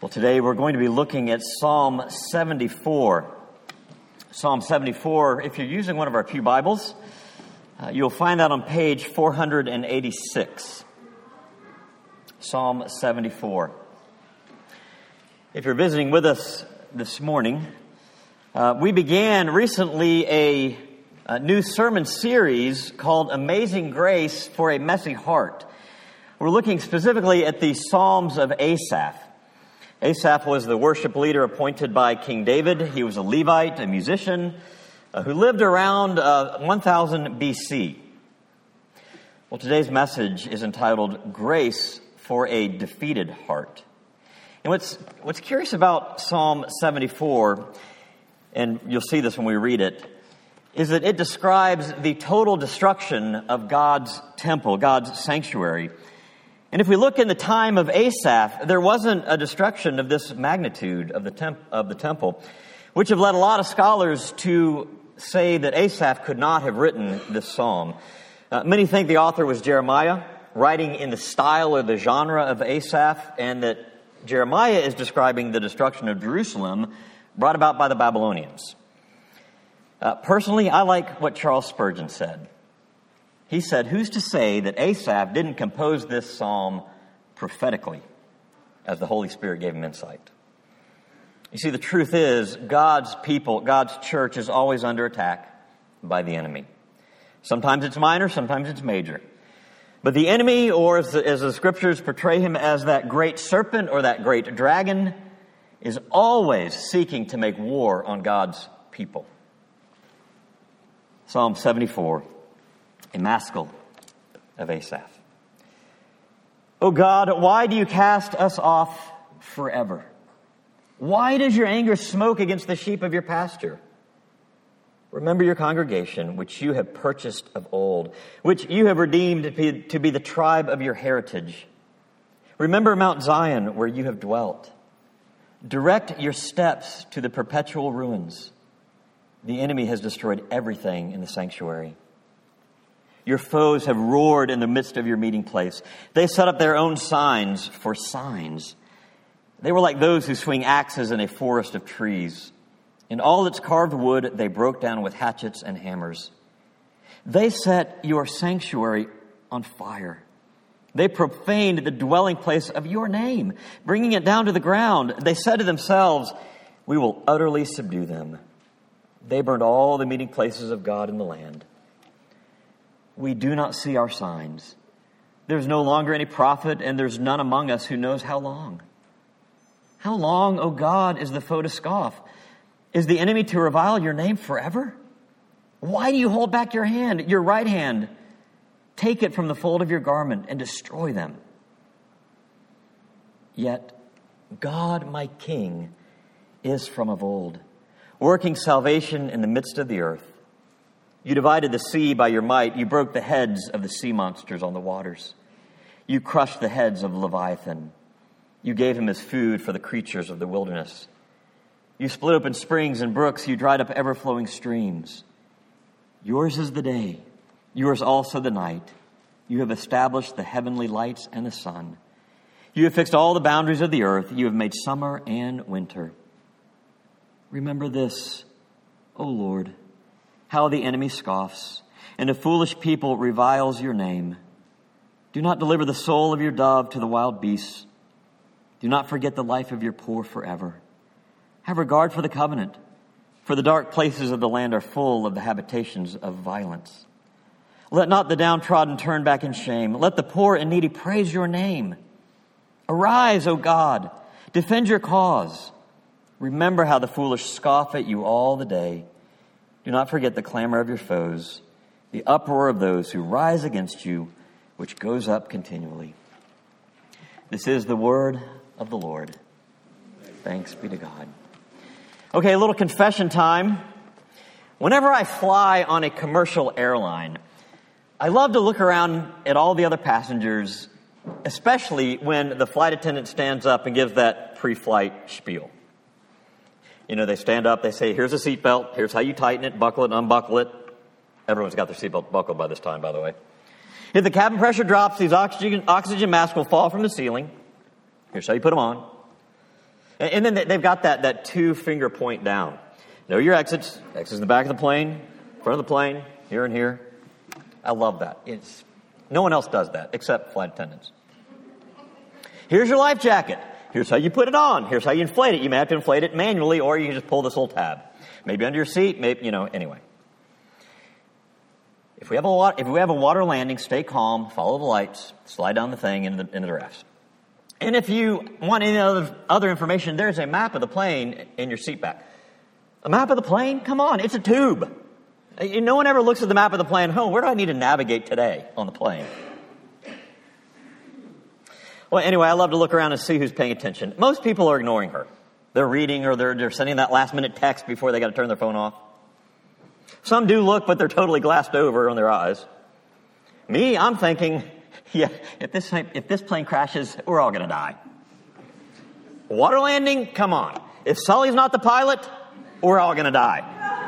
Well, today we're going to be looking at Psalm 74. Psalm 74, if you're using one of our pew Bibles, you'll find that on page 486. Psalm 74. If you're visiting with us this morning, we began recently a new sermon series called Amazing Grace for a Messy Heart. We're looking specifically at the Psalms of Asaph. Asaph was the worship leader appointed by King David. He was a Levite, a musician, who lived around 1000 BC. Well, today's message is entitled Grace for a Defeated Heart. And what's curious about Psalm 74, and you'll see this when we read it, is that it describes the total destruction of God's temple, God's sanctuary. And if we look in the time of Asaph, there wasn't a destruction of this magnitude of the temple, which have led a lot of scholars to say that Asaph could not have written this psalm. Many think the author was Jeremiah, writing in the style or the genre of Asaph, and that Jeremiah is describing the destruction of Jerusalem brought about by the Babylonians. Personally, I like what Charles Spurgeon said. He said, "Who's to say that Asaph didn't compose this psalm prophetically as the Holy Spirit gave him insight?" You see, the truth is, God's people, God's church is always under attack by the enemy. Sometimes it's minor, sometimes it's major. But the enemy, or as the scriptures portray him as that great serpent or that great dragon, is always seeking to make war on God's people. Psalm 74. A maskil of Asaph. O God, why do you cast us off forever? Why does your anger smoke against the sheep of your pasture? Remember your congregation, which you have purchased of old, which you have redeemed to be the tribe of your heritage. Remember Mount Zion, where you have dwelt. Direct your steps to the perpetual ruins. The enemy has destroyed everything in the sanctuary. Your foes have roared in the midst of your meeting place. They set up their own signs for signs. They were like those who swing axes in a forest of trees. In all its carved wood, they broke down with hatchets and hammers. They set your sanctuary on fire. They profaned the dwelling place of your name, bringing it down to the ground. They said to themselves, "We will utterly subdue them." They burned all the meeting places of God in the land. We do not see our signs. There's no longer any prophet, and there's none among us who knows how long. How long, O God, is the foe to scoff? Is the enemy to revile your name forever? Why do you hold back your hand, your right hand? Take it from the fold of your garment and destroy them. Yet God, my King, is from of old, working salvation in the midst of the earth. You divided the sea by your might. You broke the heads of the sea monsters on the waters. You crushed the heads of Leviathan. You gave him his food for the creatures of the wilderness. You split open springs and brooks. You dried up ever-flowing streams. Yours is the day. Yours also the night. You have established the heavenly lights and the sun. You have fixed all the boundaries of the earth. You have made summer and winter. Remember this, O Lord, how the enemy scoffs, and a foolish people reviles your name. Do not deliver the soul of your dove to the wild beasts. Do not forget the life of your poor forever. Have regard for the covenant, for the dark places of the land are full of the habitations of violence. Let not the downtrodden turn back in shame. Let the poor and needy praise your name. Arise, O God, defend your cause. Remember how the foolish scoff at you all the day. Do not forget the clamor of your foes, the uproar of those who rise against you, which goes up continually. This is the word of the Lord. Thanks be to God. Okay, a little confession time. Whenever I fly on a commercial airline, I love to look around at all the other passengers, especially when the flight attendant stands up and gives that pre-flight spiel. You know, they stand up, they say, "Here's a seatbelt, here's how you tighten it, buckle it, unbuckle it." Everyone's got their seatbelt buckled by this time, by the way. If the cabin pressure drops, these oxygen masks will fall from the ceiling. Here's how you put them on. And then they've got that 2-finger point down. Know your exits. Exits in the back of the plane, front of the plane, here and here. I love that. No one else does that except flight attendants. Here's your life jacket. Here's how you put it on. Here's how you inflate it. You may have to inflate it manually, or you can just pull this little tab. Maybe under your seat, maybe, anyway. If we have a water landing, stay calm, follow the lights, slide down the thing into the rafts. And if you want any other information, there's a map of the plane in your seat back. A map of the plane? Come on, it's a tube. No one ever looks at the map of the plane, where do I need to navigate today on the plane? Well, anyway, I love to look around and see who's paying attention. Most people are ignoring her. They're reading or they're sending that last-minute text before they got to turn their phone off. Some do look, but they're totally glassed over on their eyes. Me, I'm thinking, if this plane crashes, we're all going to die. Water landing? Come on. If Sully's not the pilot, we're all going to die.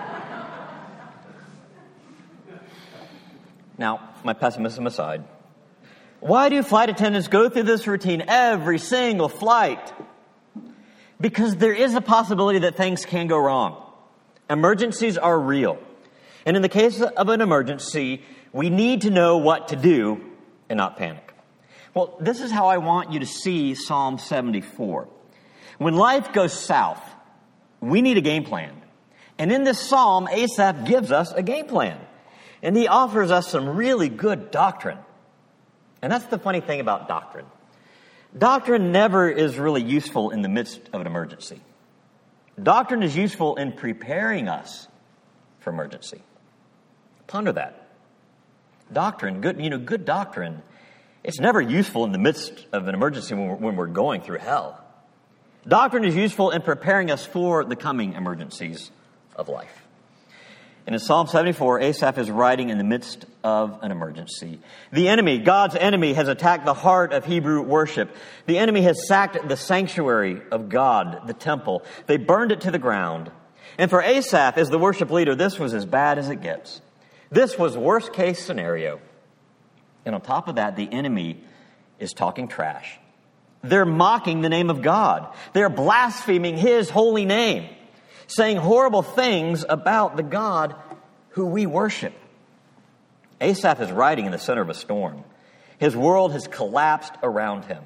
Now, my pessimism aside, why do flight attendants go through this routine every single flight? Because there is a possibility that things can go wrong. Emergencies are real. And in the case of an emergency, we need to know what to do and not panic. Well, this is how I want you to see Psalm 74. When life goes south, we need a game plan. And in this psalm, Asaph gives us a game plan. And he offers us some really good doctrine. And that's the funny thing about doctrine. Doctrine never is really useful in the midst of an emergency. Doctrine is useful in preparing us for emergency. Ponder that. Doctrine, good doctrine, it's never useful in the midst of an emergency when we're going through hell. Doctrine is useful in preparing us for the coming emergencies of life. And in Psalm 74, Asaph is writing in the midst of an emergency. The enemy, God's enemy, has attacked the heart of Hebrew worship. The enemy has sacked the sanctuary of God, the temple. They burned it to the ground. And for Asaph, as the worship leader, this was as bad as it gets. This was worst case scenario. And on top of that, the enemy is talking trash. They're mocking the name of God. They're blaspheming His holy name, saying horrible things about the God who we worship. Asaph is riding in the center of a storm. His world has collapsed around him.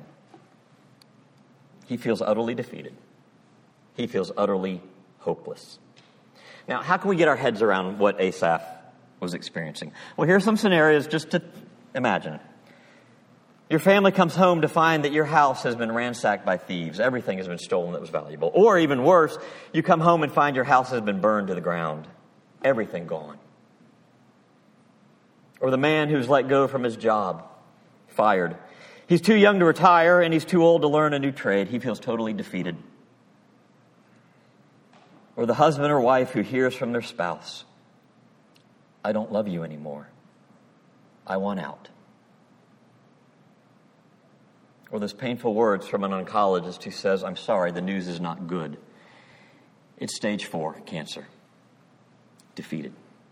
He feels utterly defeated. He feels utterly hopeless. Now, how can we get our heads around what Asaph was experiencing? Well, here's some scenarios just to imagine. Your family comes home to find that your house has been ransacked by thieves. Everything has been stolen that was valuable. Or even worse, you come home and find your house has been burned to the ground. Everything gone. Or the man who's let go from his job, fired. He's too young to retire and he's too old to learn a new trade. He feels totally defeated. Or the husband or wife who hears from their spouse, I don't love you anymore. I want out. Or those painful words from an oncologist who says, I'm sorry, the news is not good. It's stage 4, cancer. Defeated.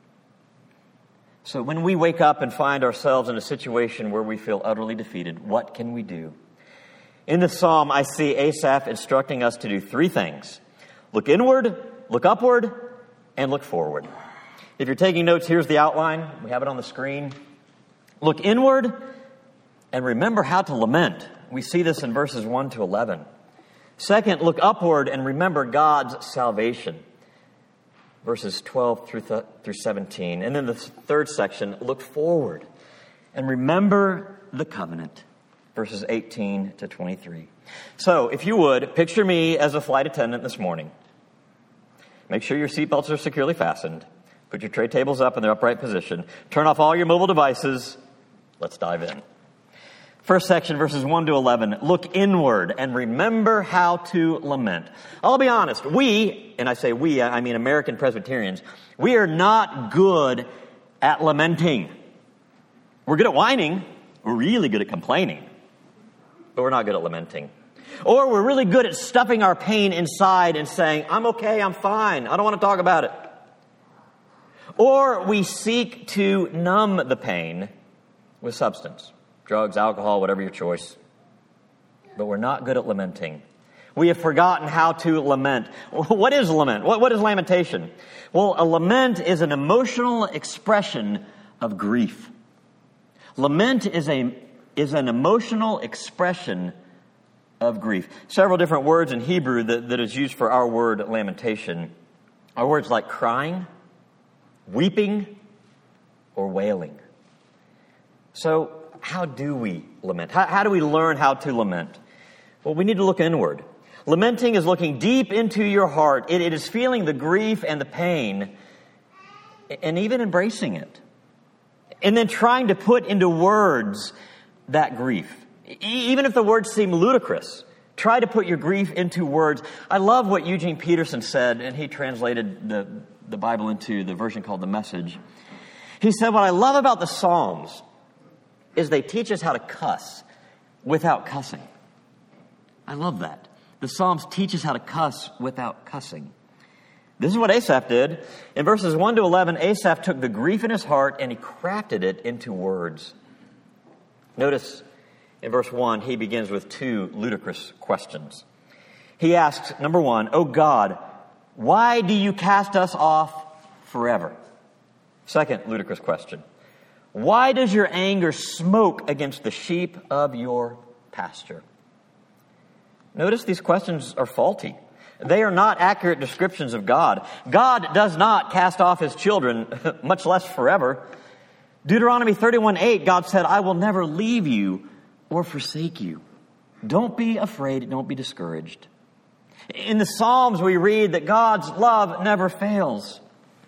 So when we wake up and find ourselves in a situation where we feel utterly defeated, what can we do? In the psalm, I see Asaph instructing us to do 3 things. Look inward, look upward, and look forward. If you're taking notes, here's the outline. We have it on the screen. Look inward and remember how to lament. We see this in verses 1 to 11. Second, look upward and remember God's salvation. Verses 12 through 17. And then the third section, look forward and remember the covenant. Verses 18 to 23. So, if you would, picture me as a flight attendant this morning. Make sure your seatbelts are securely fastened. Put your tray tables up in their upright position. Turn off all your mobile devices. Let's dive in. First section, verses 1 to 11. Look inward and remember how to lament. I'll be honest. We, and I say we, I mean American Presbyterians, we are not good at lamenting. We're good at whining. We're really good at complaining. But we're not good at lamenting. Or we're really good at stuffing our pain inside and saying, I'm okay, I'm fine, I don't want to talk about it. Or we seek to numb the pain with substance. Drugs, alcohol, whatever your choice. But we're not good at lamenting. We have forgotten how to lament. What is lament? What is lamentation? Well, a lament is an emotional expression of grief. Lament is an emotional expression of grief. Several different words in Hebrew that is used for our word lamentation are words like crying, weeping, or wailing. So how do we lament? How do we learn how to lament? Well, we need to look inward. Lamenting is looking deep into your heart. It is feeling the grief and the pain and even embracing it. And then trying to put into words that grief. Even if the words seem ludicrous, try to put your grief into words. I love what Eugene Peterson said, and he translated the Bible into the version called The Message. He said, what I love about the Psalms is they teach us how to cuss without cussing. I love that. The Psalms teach us how to cuss without cussing. This is what Asaph did. In verses 1 to 11, Asaph took the grief in his heart and he crafted it into words. Notice in verse 1, he begins with two ludicrous questions. He asks, number 1, "O God, why do you cast us off forever?" Second ludicrous question, "Why does your anger smoke against the sheep of your pasture?" Notice these questions are faulty. They are not accurate descriptions of God. God does not cast off his children, much less forever. Deuteronomy 31:8, God said, "I will never leave you or forsake you." Don't be afraid. Don't be discouraged. In the Psalms, we read that God's love never fails.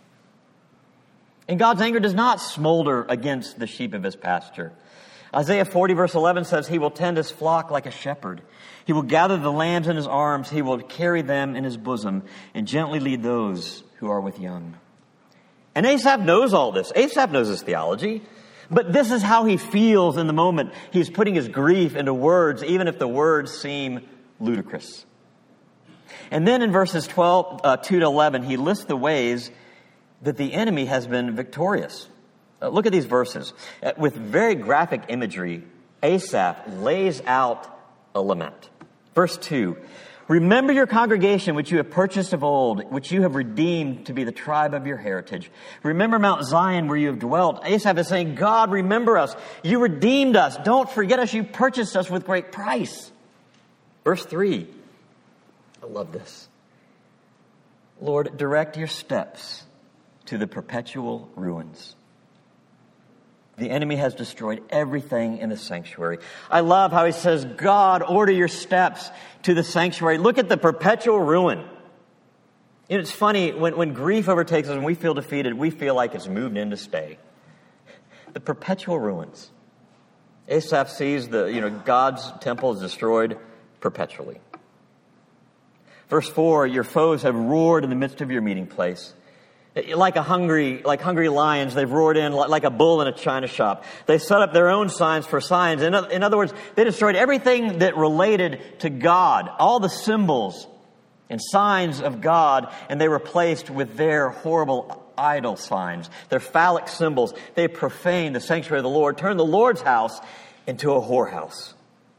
And God's anger does not smolder against the sheep of his pasture. Isaiah 40 verse 11 says, "He will tend his flock like a shepherd. He will gather the lambs in his arms. He will carry them in his bosom and gently lead those who are with young." And Asaph knows all this. Asaph knows his theology. But this is how he feels in the moment. He's putting his grief into words, even if the words seem ludicrous. And then in verses 2 to 11, he lists the ways that the enemy has been victorious. Look at these verses. With very graphic imagery, Asaph lays out a lament. Verse 2, "Remember your congregation, which you have purchased of old, which you have redeemed to be the tribe of your heritage. Remember Mount Zion, where you have dwelt." Asaph is saying, God, remember us. You redeemed us. Don't forget us. You purchased us with great price. Verse 3, I love this. "Lord, direct your steps to the perpetual ruins." The enemy has destroyed everything in the sanctuary. I love how he says, God, order your steps to the sanctuary. Look at the perpetual ruin. You know, it's funny, when grief overtakes us and we feel defeated, we feel like it's moved in to stay. The perpetual ruins. Asaph sees God's temple is destroyed perpetually. Verse 4, "Your foes have roared in the midst of your meeting place. Like hungry lions, they've roared in like a bull in a china shop. They set up their own signs for signs." In other words, they destroyed everything that related to God, all the symbols and signs of God, and they replaced with their horrible idol signs, their phallic symbols. They profaned the sanctuary of the Lord, turned the Lord's house into a whorehouse.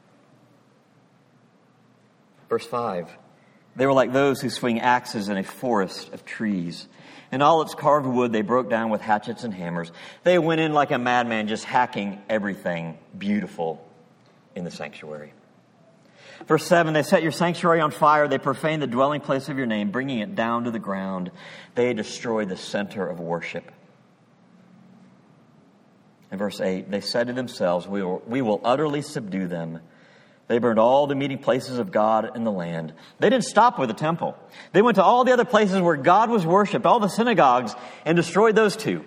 Verse 5, "They were like those who swing axes in a forest of trees. And all its carved wood they broke down with hatchets and hammers." They went in like a madman, just hacking everything beautiful in the sanctuary. Verse 7, "They set your sanctuary on fire. They profaned the dwelling place of your name, bringing it down to the ground. They destroyed the center of worship." In verse 8, "They said to themselves, we will utterly subdue them. They burned all the meeting places of God in the land." They didn't stop with the temple. They went to all the other places where God was worshipped, all the synagogues, and destroyed those too.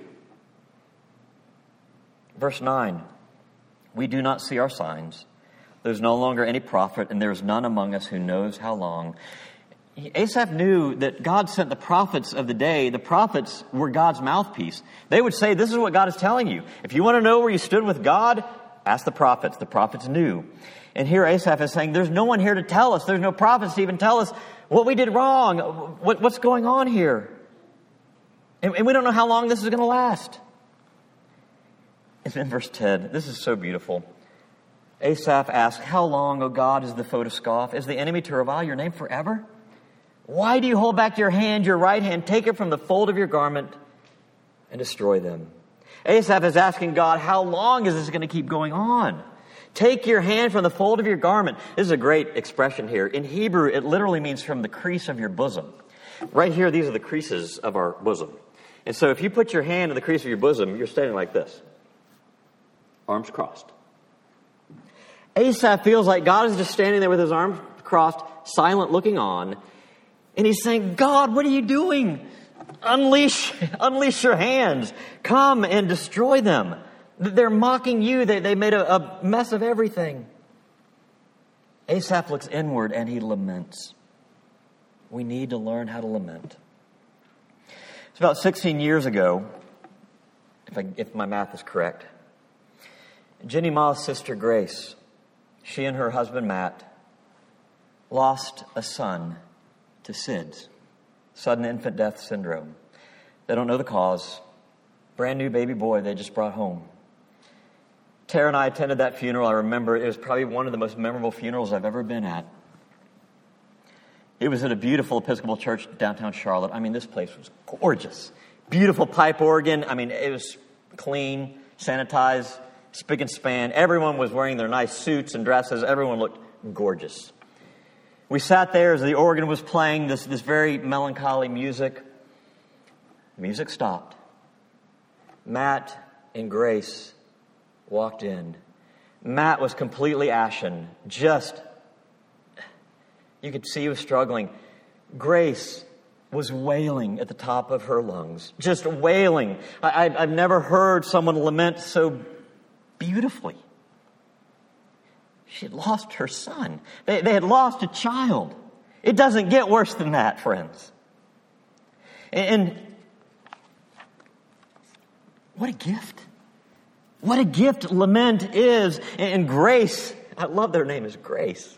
Verse 9, "We do not see our signs. There's no longer any prophet, and there is none among us who knows how long." Asaph knew that God sent the prophets of the day. The prophets were God's mouthpiece. They would say, this is what God is telling you. If you want to know where you stood with God, ask the prophets. The prophets knew. And here Asaph is saying, there's no one here to tell us. There's no prophets to even tell us what we did wrong. What's going on here? And we don't know how long this is going to last. And then verse 10, this is so beautiful. Asaph asks, "How long, O God, is the foe to scoff? Is the enemy to revile your name forever? Why do you hold back your hand, your right hand? Take it from the fold of your garment and destroy them." Asaph is asking God, how long is this going to keep going on? Take your hand from the fold of your garment. This is a great expression here. In Hebrew, it literally means from the crease of your bosom. Right here, these are the creases of our bosom. And so if you put your hand in the crease of your bosom, you're standing like this. Arms crossed. Asaph feels like God is just standing there with his arms crossed, silent, looking on. And he's saying, God, what are you doing? Unleash your hands. Come and destroy them. They're mocking you. They made a mess of everything. Asaph looks inward and he laments. We need to learn how to lament. It's about 16 years ago, if my math is correct. Jenny Ma's sister Grace, she and her husband Matt lost a son to SIDS, sudden infant death syndrome. They don't know the cause. Brand new baby boy they just brought home. Tara and I attended that funeral. I remember it was probably one of the most memorable funerals I've ever been at. It was at a beautiful Episcopal church downtown Charlotte. I mean, this place was gorgeous. Beautiful pipe organ. I mean, it was clean, sanitized, spick and span. Everyone was wearing their nice suits and dresses. Everyone looked gorgeous. We sat there as the organ was playing this very melancholy music. The music stopped. Matt and Grace walked in. Matt was completely ashen. You could see he was struggling. Grace was wailing at the top of her lungs. Just wailing. I've never heard someone lament so beautifully. She had lost her son. They had lost a child. It doesn't get worse than that, friends. And what a gift. What a gift lament is. And Grace, I love their name is Grace.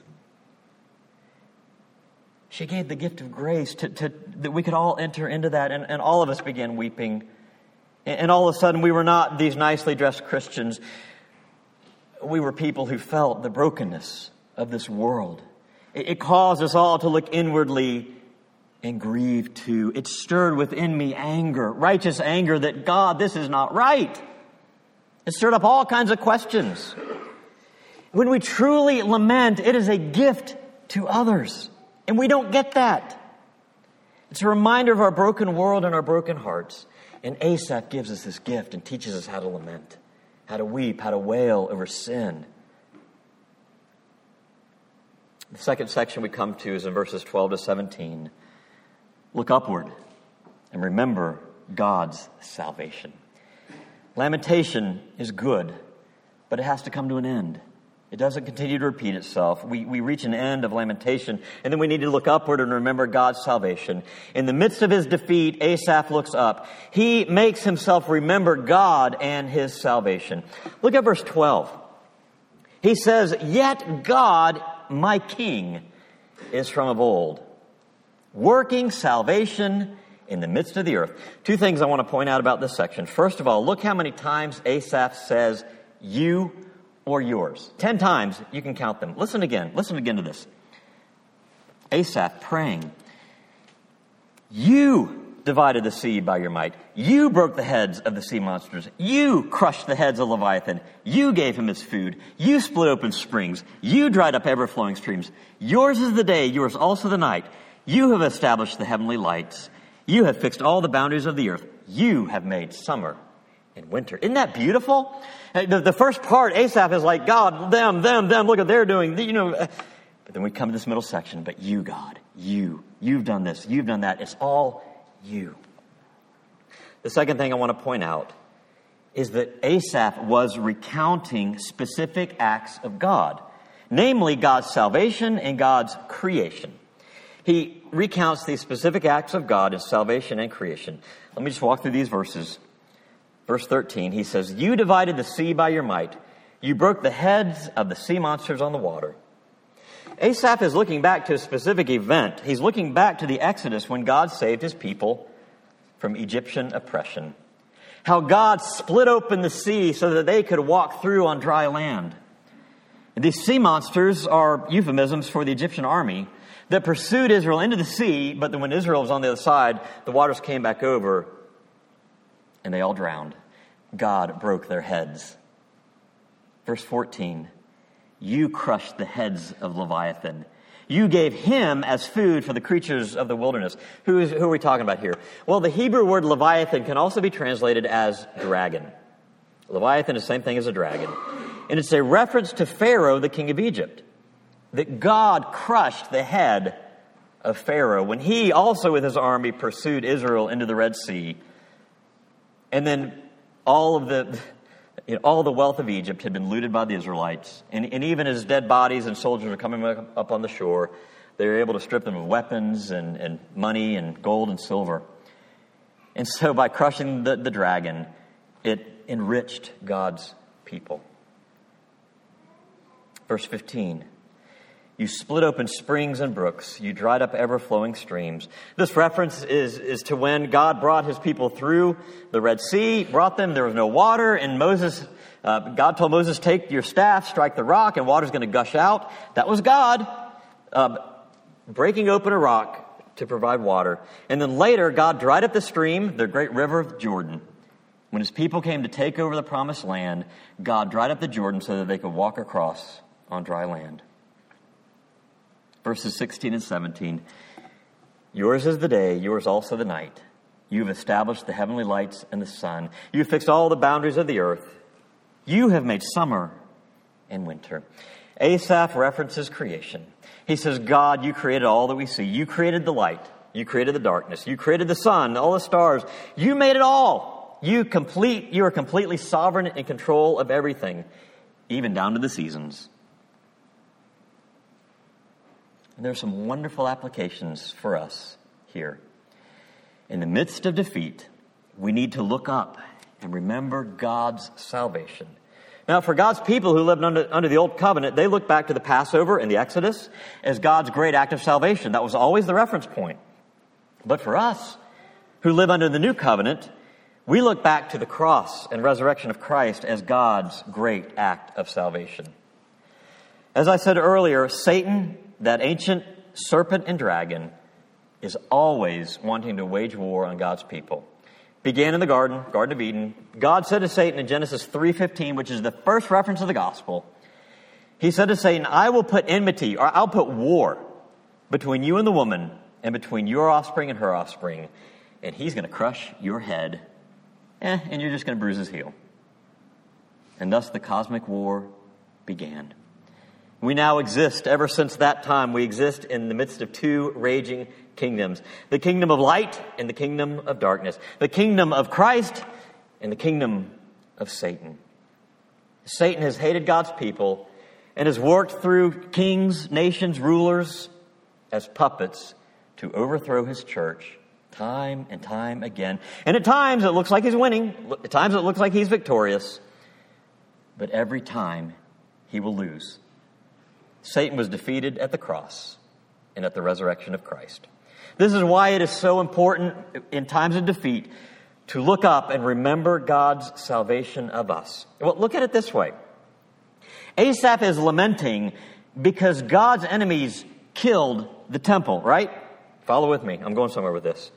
She gave the gift of grace that we could all enter into that. And all of us began weeping. And all of a sudden we were not these nicely dressed Christians. We were people who felt the brokenness of this world. It caused us all to look inwardly and grieve too. It stirred within me anger, righteous anger that God, this is not right. It stirred up all kinds of questions. When we truly lament, it is a gift to others. And we don't get that. It's a reminder of our broken world and our broken hearts. And Asaph gives us this gift and teaches us how to lament, how to weep, how to wail over sin. The second section we come to is in verses 12 to 17. Look upward and remember God's salvation. Lamentation is good, but it has to come to an end. It doesn't continue to repeat itself. We reach an end of lamentation, and then we need to look upward and remember God's salvation. In the midst of his defeat, Asaph looks up. He makes himself remember God and his salvation. Look at verse 12. He says, "Yet God, my King, is from of old, working salvation in the midst of the earth." Two things I want to point out about this section. First of all, look how many times Asaph says, "you" or "yours." 10 times, you can count them. Listen again to this. Asaph praying, "You divided the sea by your might. You broke the heads of the sea monsters. You crushed the heads of Leviathan. You gave him his food. You split open springs. You dried up ever-flowing streams. Yours is the day, yours also the night. You have established the heavenly lights. You have fixed all the boundaries of the earth. You have made summer and winter." Isn't that beautiful? The first part, Asaph is like, God, them, look what they're doing. But then we come to this middle section, but you, God, you've done this, you've done that. It's all you. The second thing I want to point out is that Asaph was recounting specific acts of God, namely God's salvation and God's creation. He recounts these specific acts of God in salvation and creation. Let me just walk through these verses. Verse 13, he says, "You divided the sea by your might. You broke the heads of the sea monsters on the water." Asaph is looking back to a specific event. He's looking back to the Exodus when God saved his people from Egyptian oppression. How God split open the sea so that they could walk through on dry land. These sea monsters are euphemisms for the Egyptian army that pursued Israel into the sea, but then when Israel was on the other side, the waters came back over and they all drowned. God broke their heads. Verse 14, you crushed the heads of Leviathan. You gave him as food for the creatures of the wilderness. Who are we talking about here? Well, the Hebrew word Leviathan can also be translated as dragon. Leviathan is the same thing as a dragon. And it's a reference to Pharaoh, the king of Egypt, that God crushed the head of Pharaoh when he also with his army pursued Israel into the Red Sea. And then all the wealth of Egypt had been looted by the Israelites. And even as dead bodies and soldiers were coming up on the shore, they were able to strip them of weapons and money and gold and silver. And so by crushing the dragon, it enriched God's people. Verse 15, you split open springs and brooks. You dried up ever-flowing streams. This reference is to when God brought his people through the Red Sea, brought them, there was no water, and God told Moses, take your staff, strike the rock, and water's going to gush out. That was God breaking open a rock to provide water. And then later, God dried up the stream, the great river of Jordan. When his people came to take over the promised land, God dried up the Jordan so that they could walk across on dry land. Verses 16 and 17. Yours is the day, yours also the night. You have established the heavenly lights and the sun. You have fixed all the boundaries of the earth. You have made summer and winter. Asaph references creation. He says, God, you created all that we see. You created the light. You created the darkness. You created the sun, all the stars. You made it all. You are completely sovereign and in control of everything, even down to the seasons. And there's some wonderful applications for us here. In the midst of defeat, we need to look up and remember God's salvation. Now, for God's people who lived under the Old Covenant, they look back to the Passover and the Exodus as God's great act of salvation. That was always the reference point. But for us who live under the New Covenant, we look back to the cross and resurrection of Christ as God's great act of salvation. As I said earlier, Satan, that ancient serpent and dragon, is always wanting to wage war on God's people. Began in the Garden of Eden. God said to Satan in Genesis 3:15, which is the first reference of the gospel, he said to Satan, I will put enmity, or I'll put war between you and the woman, and between your offspring and her offspring, and he's going to crush your head, and you're just going to bruise his heel. And thus the cosmic war began. We now exist, ever since that time, we exist in the midst of two raging kingdoms. The kingdom of light and the kingdom of darkness. The kingdom of Christ and the kingdom of Satan. Satan has hated God's people and has worked through kings, nations, rulers as puppets to overthrow his church time and time again. And at times it looks like he's winning. At times it looks like he's victorious. But every time he will lose. Satan was defeated at the cross and at the resurrection of Christ. This is why it is so important in times of defeat to look up and remember God's salvation of us. Well, look at it this way. Asaph is lamenting because God's enemies killed the temple, right? Follow with me. I'm going somewhere with this.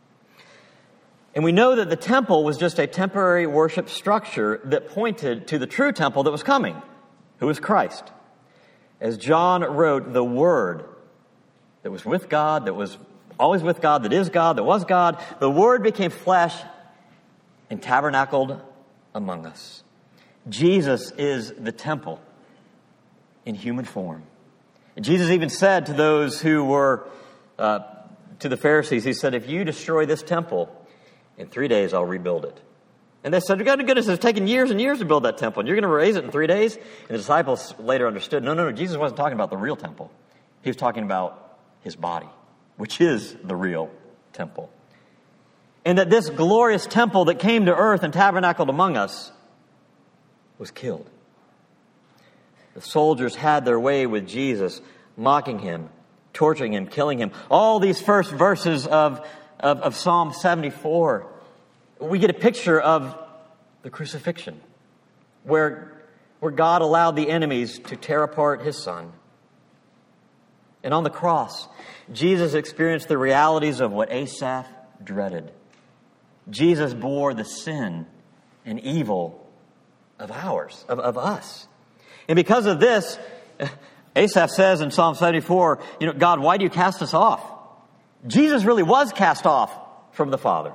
And we know that the temple was just a temporary worship structure that pointed to the true temple that was coming, who was Christ. As John wrote, the Word that was with God, that was always with God, that is God, that was God, the Word became flesh and tabernacled among us. Jesus is the temple in human form. And Jesus even said to those who were, to the Pharisees, he said, if you destroy this temple, in 3 days I'll rebuild it. And they said, God, goodness, it's taken years and years to build that temple, and you're going to raise it in 3 days? And the disciples later understood, no, Jesus wasn't talking about the real temple. He was talking about his body, which is the real temple. And that this glorious temple that came to earth and tabernacled among us was killed. The soldiers had their way with Jesus, mocking him, torturing him, killing him. All these first verses of Psalm 74, we get a picture of the crucifixion, where where God allowed the enemies to tear apart his Son. And on the cross, Jesus experienced the realities of what Asaph dreaded. Jesus bore the sin and evil of us. And because of this, Asaph says in Psalm 74, God, why do you cast us off? Jesus really was cast off from the Father.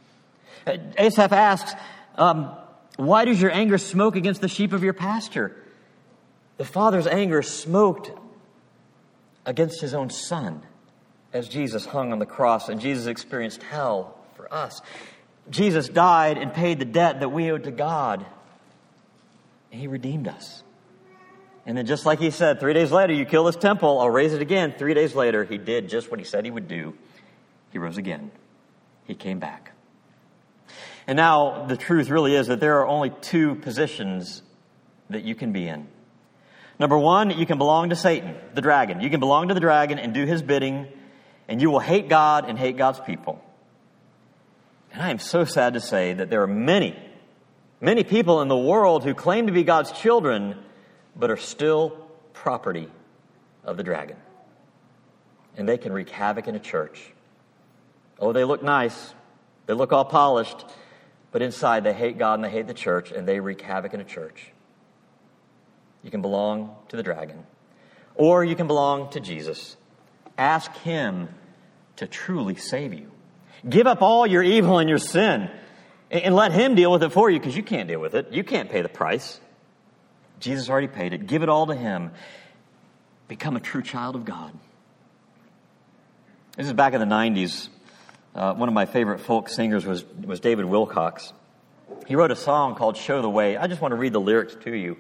Asaph asks, why does your anger smoke against the sheep of your pasture? The Father's anger smoked against his own Son as Jesus hung on the cross, and Jesus experienced hell for us. Jesus died and paid the debt that we owed to God. And he redeemed us. And then just like he said, 3 days later, you kill this temple, I'll raise it again. 3 days later, he did just what he said he would do. He rose again. He came back. And now the truth really is that there are only two positions that you can be in. Number one, you can belong to Satan, the dragon. You can belong to the dragon and do his bidding, and you will hate God and hate God's people. And I am so sad to say that there are many people in the world who claim to be God's children, but are still property of the dragon. And they can wreak havoc in a church. Oh, they look nice. They look all polished. But inside, they hate God and they hate the church, and they wreak havoc in a church. You can belong to the dragon. Or you can belong to Jesus. Ask him to truly save you. Give up all your evil and your sin and let him deal with it for you, because you can't deal with it. You can't pay the price. Jesus already paid it. Give it all to him. Become a true child of God. This is back in the 90s. One of my favorite folk singers was David Wilcox. He wrote a song called Show the Way. I just want to read the lyrics to you.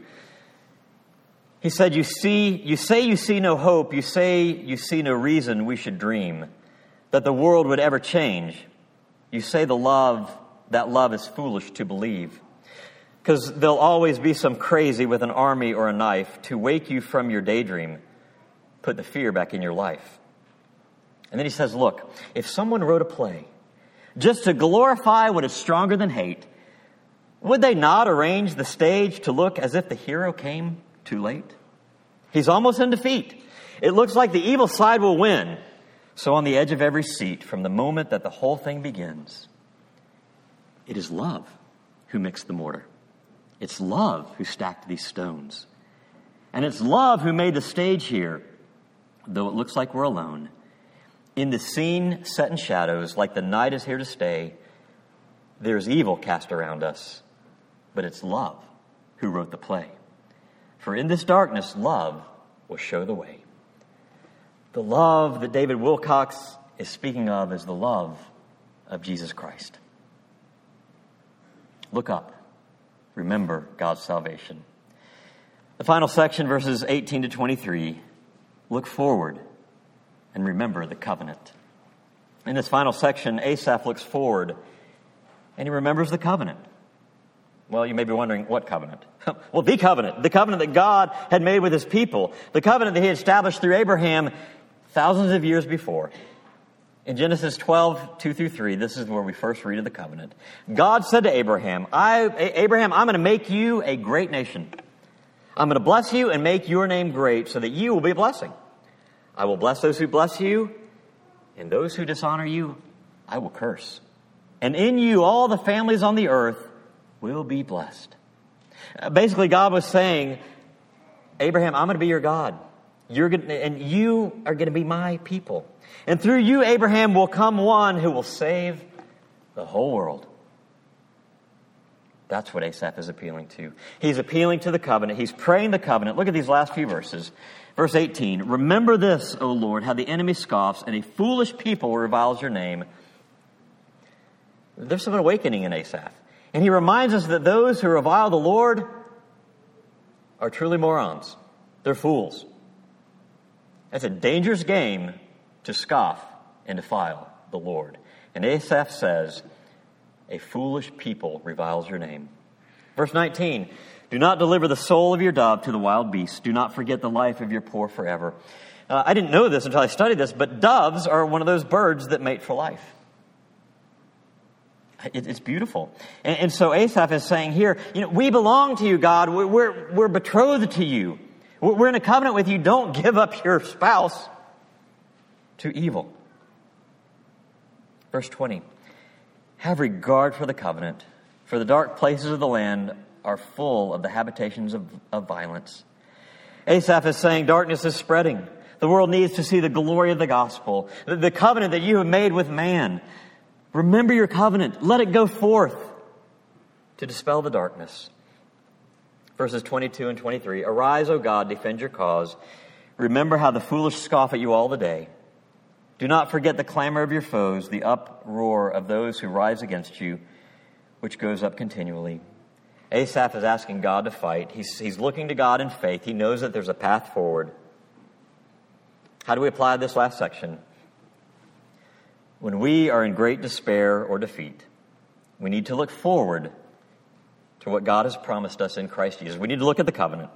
He said, you say you see no hope. You say you see no reason we should dream that the world would ever change. You say that love is foolish to believe. Because there'll always be some crazy with an army or a knife to wake you from your daydream, put the fear back in your life. And then he says, look, if someone wrote a play just to glorify what is stronger than hate, would they not arrange the stage to look as if the hero came too late? He's almost in defeat. It looks like the evil side will win. So on the edge of every seat, from the moment that the whole thing begins, it is love who mixed the mortar. It's love who stacked these stones. And it's love who made the stage here, though it looks like we're alone. In the scene set in shadows, like the night is here to stay, there's evil cast around us, but it's love who wrote the play. For in this darkness, love will show the way. The love that David Wilcox is speaking of is the love of Jesus Christ. Look up. Remember God's salvation. The final section, verses 18 to 23, look forward and remember the covenant. In this final section, Asaph looks forward and he remembers the covenant. Well, you may be wondering, what covenant? Well, the covenant that God had made with his people, the covenant that he had established through Abraham thousands of years before. In Genesis 12, 2 through 3, this is where we first read of the covenant. God said to Abraham, Abraham, I'm going to make you a great nation. I'm going to bless you and make your name great so that you will be a blessing. I will bless those who bless you, and those who dishonor you, I will curse. And in you, all the families on the earth will be blessed. Basically, God was saying, Abraham, I'm going to be your God. And you are going to be my people. And through you, Abraham, will come one who will save the whole world. That's what Asaph is appealing to. He's appealing to the covenant. He's praying the covenant. Look at these last few verses. Verse 18, remember this, O Lord, how the enemy scoffs and a foolish people reviles your name. There's some awakening in Asaph. And he reminds us that those who revile the Lord are truly morons. They're fools. That's a dangerous game to scoff and defile the Lord. And Asaph says, a foolish people reviles your name. Verse 19, do not deliver the soul of your dove to the wild beasts. Do not forget the life of your poor forever. I didn't know this until I studied this, but doves are one of those birds that mate for life. It's beautiful. And so Asaph is saying here, we belong to you, God. We're betrothed to you. We're in a covenant with you. Don't give up your spouse to evil. Verse 20. Have regard for the covenant, for the dark places of the land are full of the habitations of violence. Asaph is saying darkness is spreading. The world needs to see the glory of the gospel, the covenant that you have made with man. Remember your covenant. Let it go forth to dispel the darkness. Verses 22 and 23. Arise, O God, defend your cause. Remember how the foolish scoff at you all the day. Do not forget the clamor of your foes, the uproar of those who rise against you, which goes up continually. Asaph is asking God to fight. He's looking to God in faith. He knows that there's a path forward. How do we apply this last section? When we are in great despair or defeat, we need to look forward to what God has promised us in Christ Jesus. We need to look at the covenant.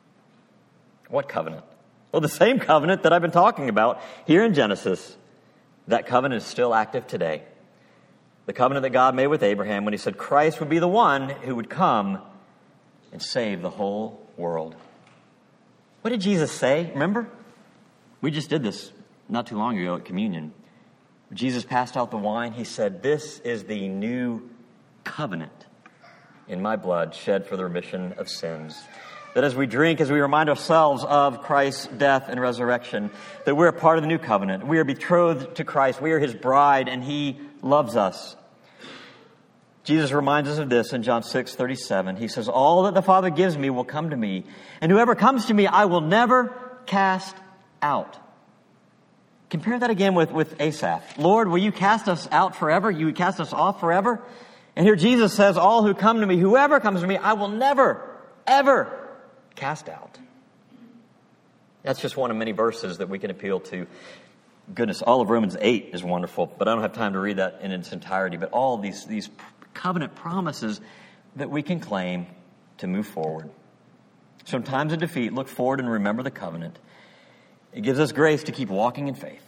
What covenant? Well, the same covenant that I've been talking about here in Genesis. That covenant is still active today. The covenant that God made with Abraham when he said Christ would be the one who would come and save the whole world. What did Jesus say? Remember? We just did this not too long ago at communion. Jesus passed out the wine. He said, this is the new covenant in my blood shed for the remission of sins. That as we drink, as we remind ourselves of Christ's death and resurrection, that we're a part of the new covenant. We are betrothed to Christ. We are his bride, and he loves us. Jesus reminds us of this in John 6:37. He says, all that the Father gives me will come to me, and whoever comes to me I will never cast out. Compare that again with Asaph. Lord, will you cast us out forever? You would cast us off forever? And here Jesus says, all who come to me, whoever comes to me, I will never, ever cast out. That's just one of many verses that we can appeal to. Goodness, all of Romans 8 is wonderful, but I don't have time to read that in its entirety. But all these covenant promises that we can claim to move forward. So in times of defeat, look forward and remember the covenant. It gives us grace to keep walking in faith.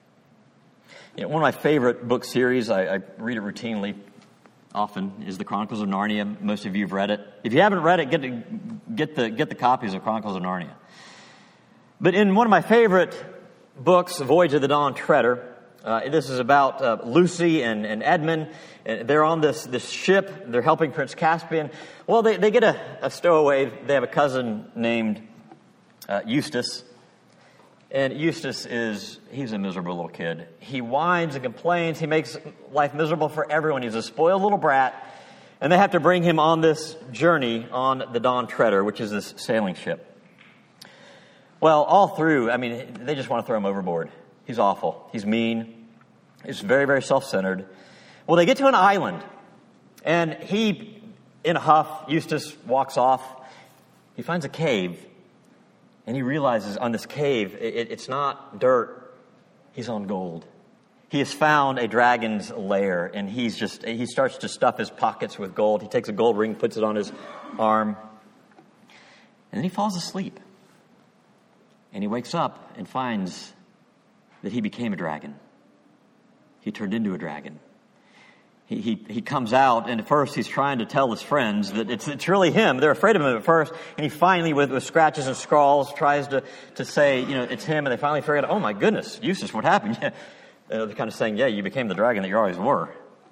One of my favorite book series, I read it routinely, often, is the Chronicles of Narnia. Most of you have read it. If you haven't read it, get the copies of Chronicles of Narnia. But in one of my favorite books, Voyage of the Dawn Treader, this is about Lucy and Edmund. They're on this ship. They're helping Prince Caspian. Well, they get a stowaway. They have a cousin named Eustace. And Eustace he's a miserable little kid. He whines and complains. He makes life miserable for everyone. He's a spoiled little brat. And they have to bring him on this journey on the Dawn Treader, which is this sailing ship. Well, all through, they just want to throw him overboard. He's awful. He's mean. He's very, very self-centered. Well, they get to an island. And he, in a huff, Eustace walks off. He finds a cave. And he realizes on this cave, it's not dirt. He's on gold. He has found a dragon's lair, and he starts to stuff his pockets with gold. He takes a gold ring, puts it on his arm, and then he falls asleep. And he wakes up and finds that he became a dragon. He turned into a dragon. He comes out, and at first he's trying to tell his friends that it's really him. They're afraid of him at first, and he finally, with scratches and scrawls, tries to say, it's him, and they finally figure out, oh my goodness, Eustace, what happened? Yeah. They're kind of saying, yeah, you became the dragon that you always were.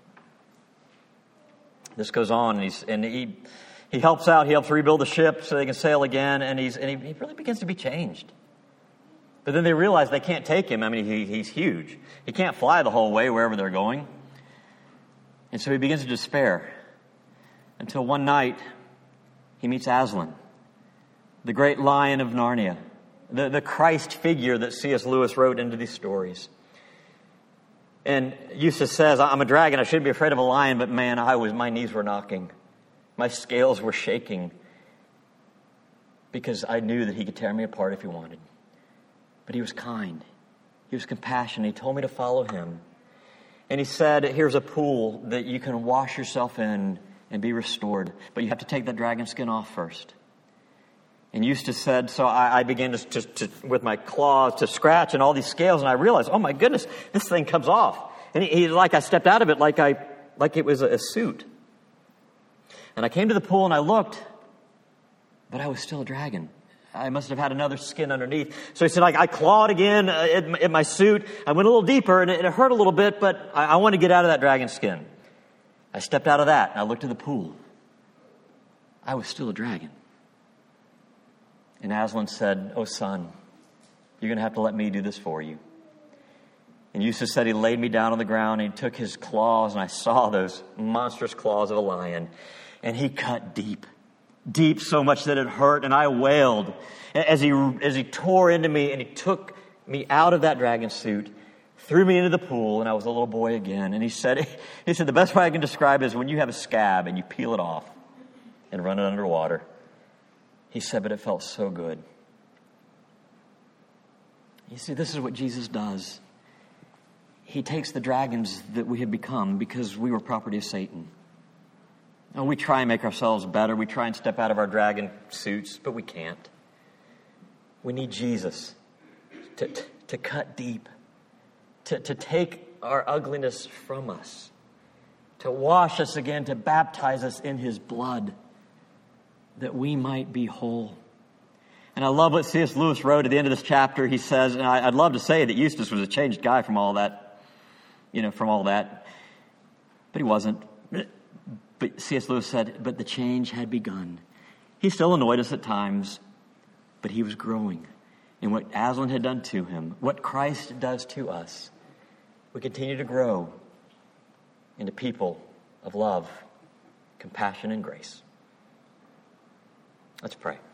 This goes on, and he helps out. He helps rebuild the ship so they can sail again, and he really begins to be changed. But then they realize they can't take him. He's huge. He can't fly the whole way wherever they're going. And so he begins to despair until one night he meets Aslan, the great lion of Narnia, the Christ figure that C.S. Lewis wrote into these stories. And Eustace says, I'm a dragon. I shouldn't be afraid of a lion, but man, my knees were knocking. My scales were shaking because I knew that he could tear me apart if he wanted. But he was kind. He was compassionate. He told me to follow him. And he said, here's a pool that you can wash yourself in and be restored. But you have to take that dragon skin off first. And Eustace said, so I began to with my claws to scratch and all these scales. And I realized, oh my goodness, this thing comes off. And I stepped out of it like I like it was a suit. And I came to the pool and I looked, but I was still a dragon. I must have had another skin underneath. So he said, I clawed again in my suit. I went a little deeper, and it hurt a little bit, but I wanted to get out of that dragon skin. I stepped out of that, and I looked at the pool. I was still a dragon. And Aslan said, "Oh, son, you're going to have to let me do this for you." And Eustace said he laid me down on the ground, and he took his claws, and I saw those monstrous claws of a lion. And he cut deep so much that it hurt, and I wailed as he tore into me, and he took me out of that dragon suit, threw me into the pool, and I was a little boy again. And he said, the best way I can describe it is when you have a scab and you peel it off and run it underwater. He said, but it felt so good. You see, this is what Jesus does. He takes the dragons that we have become because we were property of Satan. And we try and make ourselves better. We try and step out of our dragon suits, but we can't. We need Jesus to cut deep, to take our ugliness from us, to wash us again, to baptize us in his blood, that we might be whole. And I love what C.S. Lewis wrote at the end of this chapter. He says, and I'd love to say that Eustace was a changed guy from all that, but he wasn't. But C.S. Lewis said, but the change had begun. He still annoyed us at times, but he was growing. And what Aslan had done to him, what Christ does to us, we continue to grow into people of love, compassion, and grace. Let's pray.